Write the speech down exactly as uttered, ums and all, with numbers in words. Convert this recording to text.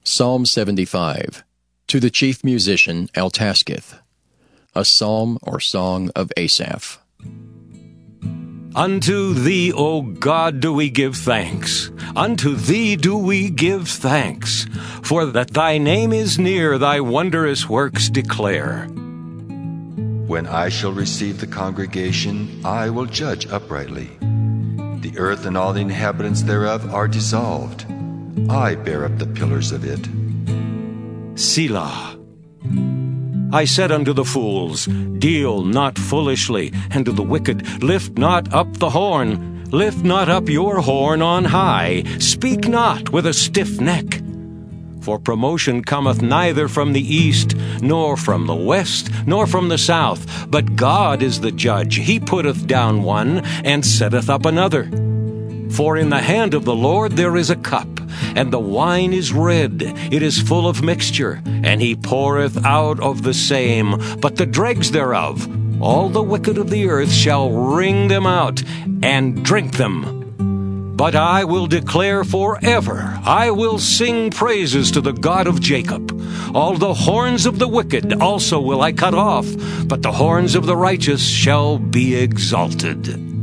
Psalm seventy-five. To the chief musician Altaschith. A psalm or song of Asaph. Unto thee, O God, do we give thanks. Unto thee do we give thanks. For that thy name is near, thy wondrous works declare. When I shall receive the congregation, I will judge uprightly. The earth and all the inhabitants thereof are dissolved. I bear up the pillars of it. Selah. I said unto the fools, Deal not foolishly, and to the wicked, Lift not up the horn. Lift not up your horn on high. Speak not with a stiff neck. For promotion cometh neither from the east, nor from the west, nor from the south. But God is the judge. He putteth down one, and setteth up another. For in the hand of the Lord there is a cup, and the wine is red, it is full of mixture, and he poureth out of the same, but the dregs thereof, all the wicked of the earth shall wring them out, and drink them. But I will declare forever, I will sing praises to the God of Jacob. All the horns of the wicked also will I cut off, but the horns of the righteous shall be exalted.